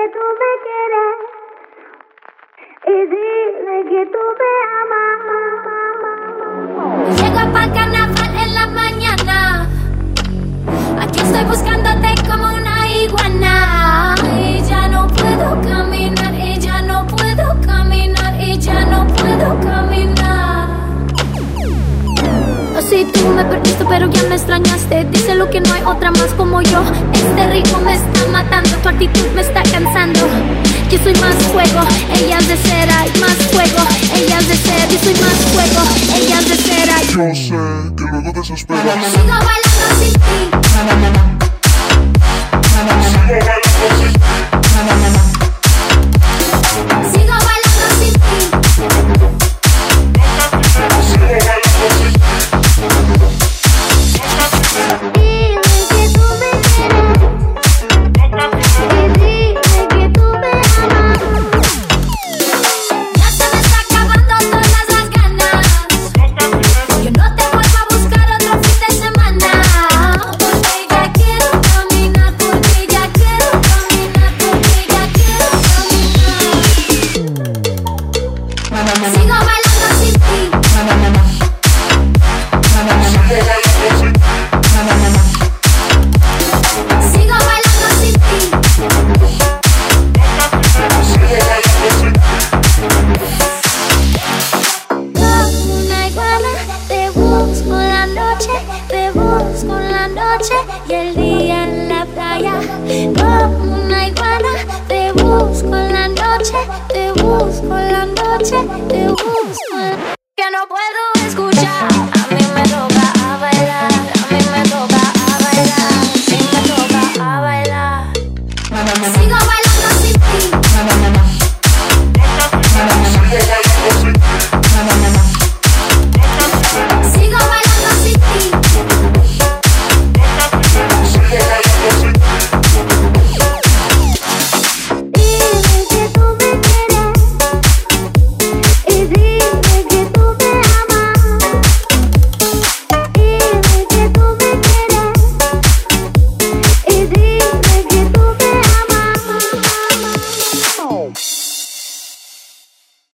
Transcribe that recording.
tú me quieres y dime que tú me amas. Llego pa'l carnaval en la mañana. Aquí estoy buscándote como una iguana. Y ya no puedo caminar, y ya no puedo caminar, y ya no puedo caminar. No sé si tú me perdiste, pero ya me extrañaste. Díselo que no hay otra más como yo. Este ritmo me está matando, tu actitud me está cansando. Yo soy más fuego, ella es de cera. Y más fuego, ella es de cera. Yo soy más fuego, ella es de cera. Yo sé que luego desesperas. Sigo bailando sin ti. Sigo bailando sin ti. Dime que tú me quieres y dime que tú me amas. Ya se me está acabando todas las ganas. Yo no te vuelvo a buscar otro fin de semana. Porque ya quiero caminar, porque ya quiero caminar, porque ya quiero caminar. Sigo bailando sin ti. Sigo bailando sin ti. Como una iguana, te busco en la noche, te busco en la noche y el día en la playa. Como una iguana, te busco en la noche, te busco en la noche, te busco. Que no puedo escuchar, a mí me toca a bailar, a mí me toca a bailar, sí me toca a bailar. Sigo bailando.